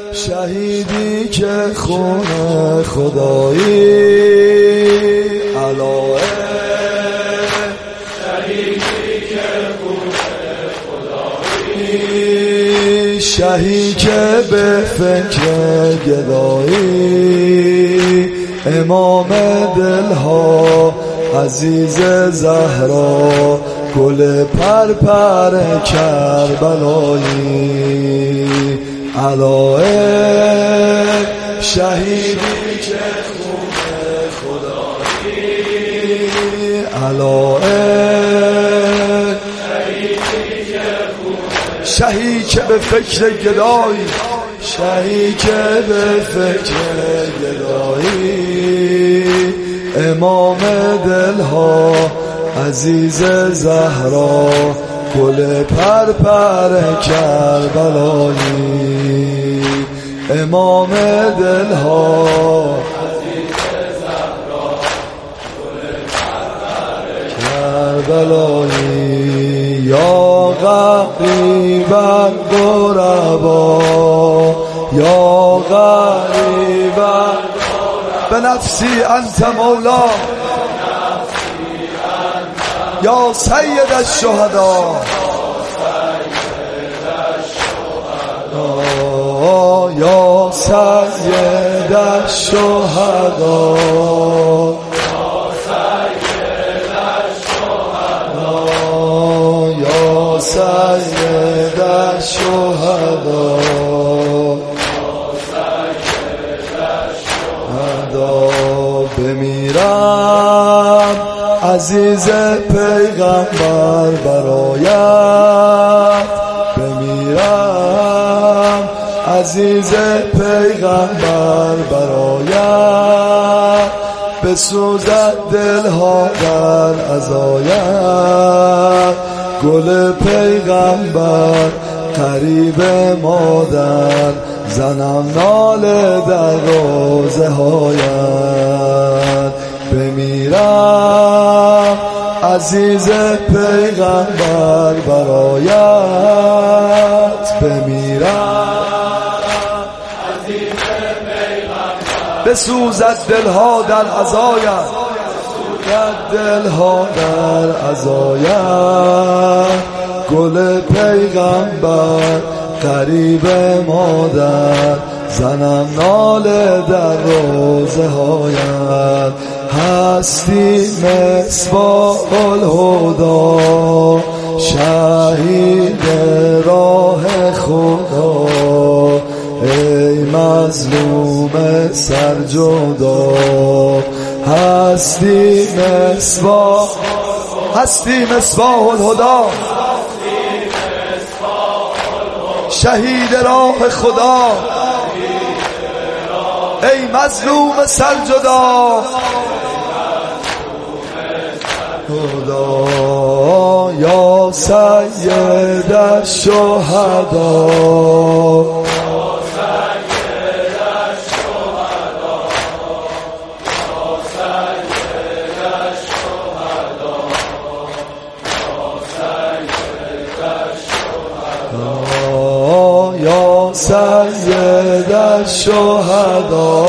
شهیدی که خون خدایی علایه، شهیدی که خون خدایی، شهید که به فکر گدایی، امام دلها عزیز زهرا، گل پرپر کربلایی علایه، شهیدی که خون خدایی علایه، شهید که به فکر گدایی، شهید که به فکر گدایی، امام دلها عزیز زهرا، گل پرپر کربلایی، امام دلها عزیز زهرا، گل پرپر کربلایی. یا غریبا غربا، یا غریبا به نفسی انت مولا، یا سید الشهدا، یا سید الشهدا، یا سید الشهدا، بمیرم عزیز پیغمبر برایت، بمیرم عزیز پیغمبر برایت، بسوزد دلها در عزایت، گل پیغمبر قریب مادر، زنم ناله در روزه هایت، بمیرم عزیز پیغمبر برایت، بمیرم عزیز پیغمبر، بسوزد دلها در عزایت، بسوزد دلها در عزایت، گل پیغمبر قریب مادر، زنم ناله در روزه هایت، هستی مصباح الهدی، شهید راه خدا، ای مظلوم سرجدا، هستی مصباح الهدی، شهید راه خدا، ای مظلوم سرجدا، خدا یا سید الشهدا، یا سید الشهدا،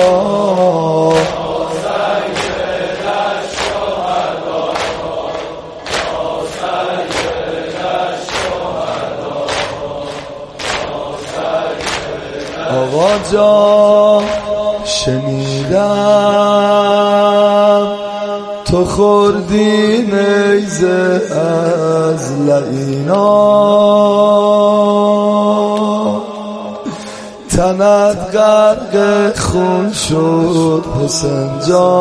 آقا جان شنیدم تو خوردی نیزه از لعینا، تنت غرق خون شد حسین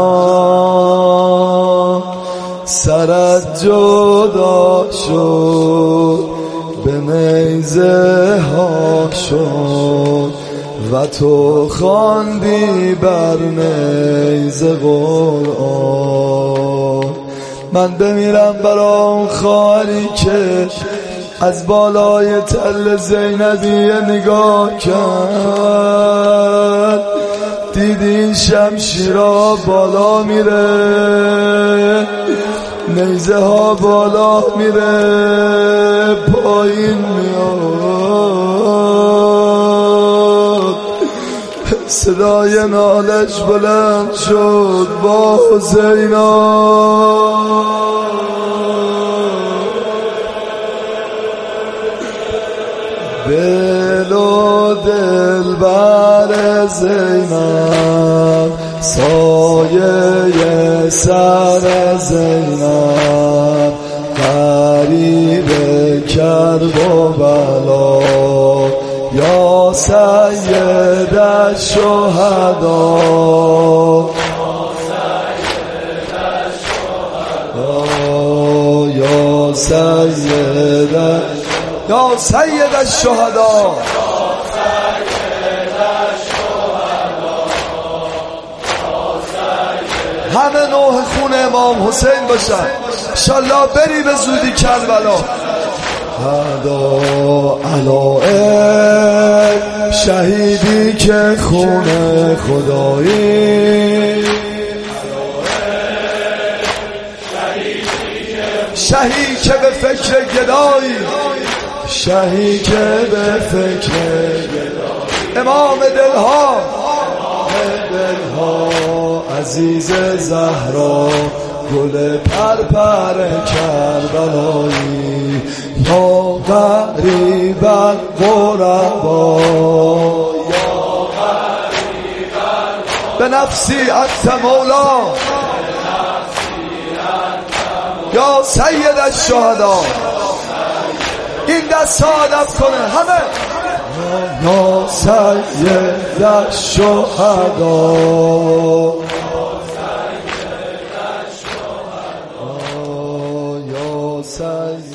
جان، سرت جدا شد به نیزه ها شد، و تو خواندی بر نیزه قرآن. من بمیرم برا اون خواهری که از بالای تل زینبیه نگاه کرد، دیدی شمشیرها بالا میره، نیزه ها بالا میره، پایین میاد، صدای نالش بلند شد با حسینا دل و دل بر زینب سایه سر زینب غریب کرب و بلا یا سید الشهدا یا سید الشهدا همه نوح خون امام حسین باشن انشالله بری به زودی کربلا هدا علائق شهیدی که خون خدایی شهید که به فکر گدایی شهید که به فکر گدایی امام دلها عزیز زهرا گل پرپر کربلایی یا غریب الغربا به نفسی انت مولا یا سید الشهدا این دست ها ادب کنه همه یا سید الشهدا یا سید